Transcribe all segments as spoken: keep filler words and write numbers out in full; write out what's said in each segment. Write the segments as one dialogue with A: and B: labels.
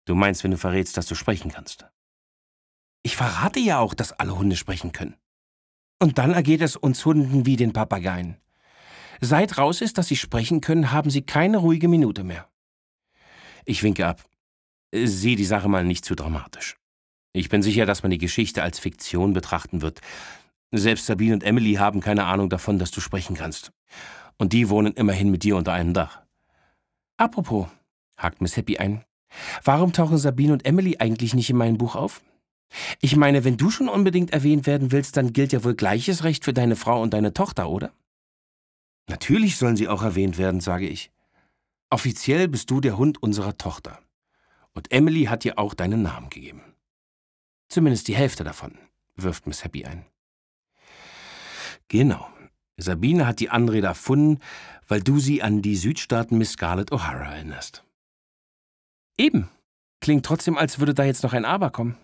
A: Du meinst, wenn du verrätst, dass du sprechen kannst? Ich verrate ja auch, dass alle Hunde sprechen können. Und dann ergeht es uns Hunden wie den Papageien. Seit raus ist, dass sie sprechen können, haben sie keine ruhige Minute mehr. Ich winke ab. Sieh die Sache mal nicht zu dramatisch. Ich bin sicher, dass man die Geschichte als Fiktion betrachten wird. Selbst Sabine und Emily haben keine Ahnung davon, dass du sprechen kannst. Und die wohnen immerhin mit dir unter einem Dach. Apropos, hakt Miss Happy ein, warum tauchen Sabine und Emily eigentlich nicht in meinem Buch auf? Ich meine, wenn du schon unbedingt erwähnt werden willst, dann gilt ja wohl gleiches Recht für deine Frau und deine Tochter, oder? Natürlich sollen sie auch erwähnt werden, sage ich. Offiziell bist du der Hund unserer Tochter. Und Emily hat dir auch deinen Namen gegeben. Zumindest die Hälfte davon, wirft Miss Happy ein. Genau. Sabine hat die Anrede erfunden, weil du sie an die Südstaaten Miss Scarlett O'Hara erinnerst. Eben. Klingt trotzdem, als würde da jetzt noch ein Aber kommen.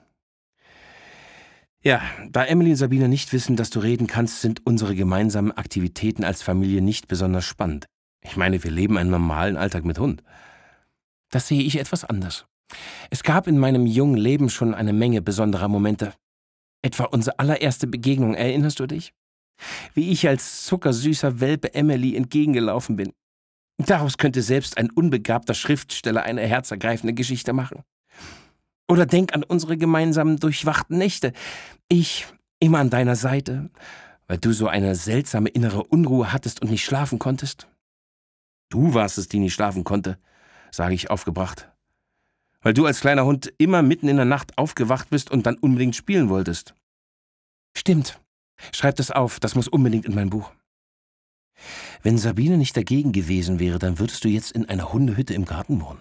A: Ja, da Emily und Sabine nicht wissen, dass du reden kannst, sind unsere gemeinsamen Aktivitäten als Familie nicht besonders spannend. Ich meine, wir leben einen normalen Alltag mit Hund. Das sehe ich etwas anders. Es gab in meinem jungen Leben schon eine Menge besonderer Momente. Etwa unsere allererste Begegnung, erinnerst du dich? Wie ich als zuckersüßer Welpe Emily entgegengelaufen bin. Daraus könnte selbst ein unbegabter Schriftsteller eine herzergreifende Geschichte machen. Oder denk an unsere gemeinsamen durchwachten Nächte. Ich immer an deiner Seite, weil du so eine seltsame innere Unruhe hattest und nicht schlafen konntest. Du warst es, die nicht schlafen konnte, sage ich aufgebracht. Weil du als kleiner Hund immer mitten in der Nacht aufgewacht bist und dann unbedingt spielen wolltest. Stimmt. Schreib das auf, das muss unbedingt in mein Buch. Wenn Sabine nicht dagegen gewesen wäre, dann würdest du jetzt in einer Hundehütte im Garten wohnen.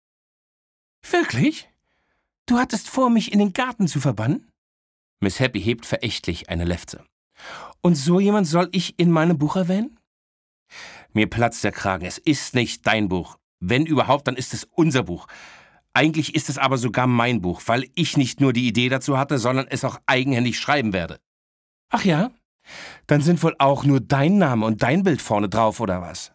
A: Wirklich? Du hattest vor, mich in den Garten zu verbannen? Miss Happy hebt verächtlich eine Lefze. Und so jemand soll ich in meinem Buch erwähnen? Mir platzt der Kragen. Es ist nicht dein Buch. Wenn überhaupt, dann ist es unser Buch. Eigentlich ist es aber sogar mein Buch, weil ich nicht nur die Idee dazu hatte, sondern es auch eigenhändig schreiben werde. Ach ja? Dann sind wohl auch nur dein Name und dein Bild vorne drauf, oder was?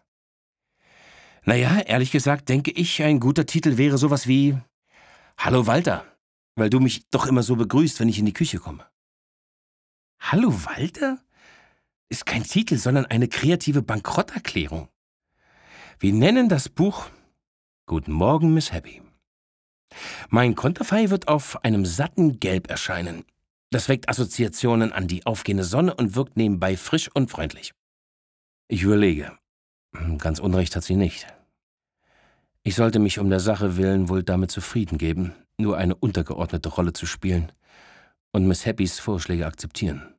A: Naja, ehrlich gesagt, denke ich, ein guter Titel wäre sowas wie Hallo Walter, weil du mich doch immer so begrüßt, wenn ich in die Küche komme. Hallo Walter? Ist kein Titel, sondern eine kreative Bankrotterklärung. Wir nennen das Buch Guten Morgen, Miss Happy. Mein Konterfei wird auf einem satten Gelb erscheinen. Das weckt Assoziationen an die aufgehende Sonne und wirkt nebenbei frisch und freundlich. Ich überlege. Ganz Unrecht hat sie nicht. Ich sollte mich um der Sache willen wohl damit zufrieden geben, nur eine untergeordnete Rolle zu spielen und Miss Happys Vorschläge akzeptieren.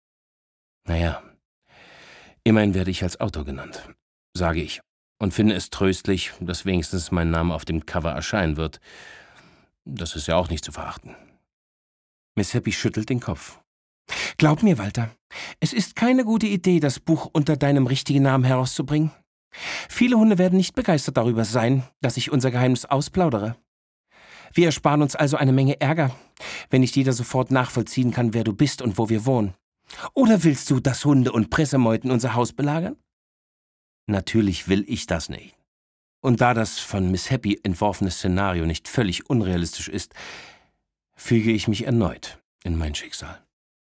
A: Naja, immerhin werde ich als Autor genannt, sage ich, und finde es tröstlich, dass wenigstens mein Name auf dem Cover erscheinen wird. Das ist ja auch nicht zu verachten. Miss Happy schüttelt den Kopf. Glaub mir, Walter, es ist keine gute Idee, das Buch unter deinem richtigen Namen herauszubringen. Viele Hunde werden nicht begeistert darüber sein, dass ich unser Geheimnis ausplaudere. Wir ersparen uns also eine Menge Ärger, wenn nicht jeder sofort nachvollziehen kann, wer du bist und wo wir wohnen. Oder willst du, dass Hunde und Pressemeuten unser Haus belagern? Natürlich will ich das nicht. Und da das von Miss Happy entworfene Szenario nicht völlig unrealistisch ist, füge ich mich erneut in mein Schicksal.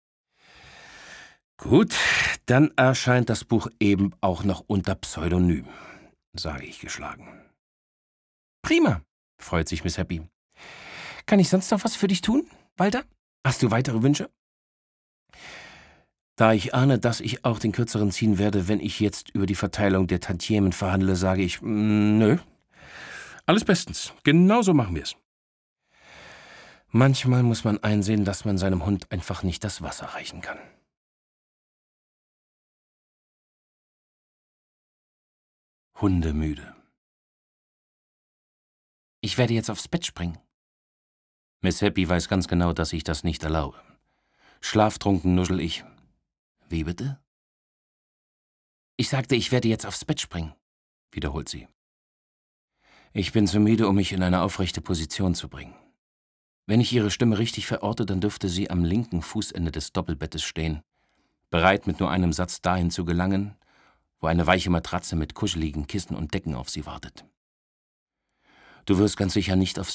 A: Gut, dann erscheint das Buch eben auch noch unter Pseudonym, sage ich geschlagen. Prima, freut sich Miss Happy. Kann ich sonst noch was für dich tun, Walter? Hast du weitere Wünsche? Da ich ahne, dass ich auch den Kürzeren ziehen werde, wenn ich jetzt über die Verteilung der Tantiemen verhandle, sage ich, nö. Alles bestens, genau so machen wir es. Manchmal muss man einsehen, dass man seinem Hund einfach nicht das Wasser reichen kann. Hundemüde. Ich werde jetzt aufs Bett springen. Miss Happy weiß ganz genau, dass ich das nicht erlaube. Schlaftrunken nuschel ich. Wie bitte? Ich sagte, ich werde jetzt aufs Bett springen, wiederholt sie. Ich bin zu müde, um mich in eine aufrechte Position zu bringen. Wenn ich ihre Stimme richtig verorte, dann dürfte sie am linken Fußende des Doppelbettes stehen, bereit mit nur einem Satz dahin zu gelangen, wo eine weiche Matratze mit kuscheligen Kissen und Decken auf sie wartet. Du wirst ganz sicher nicht aufs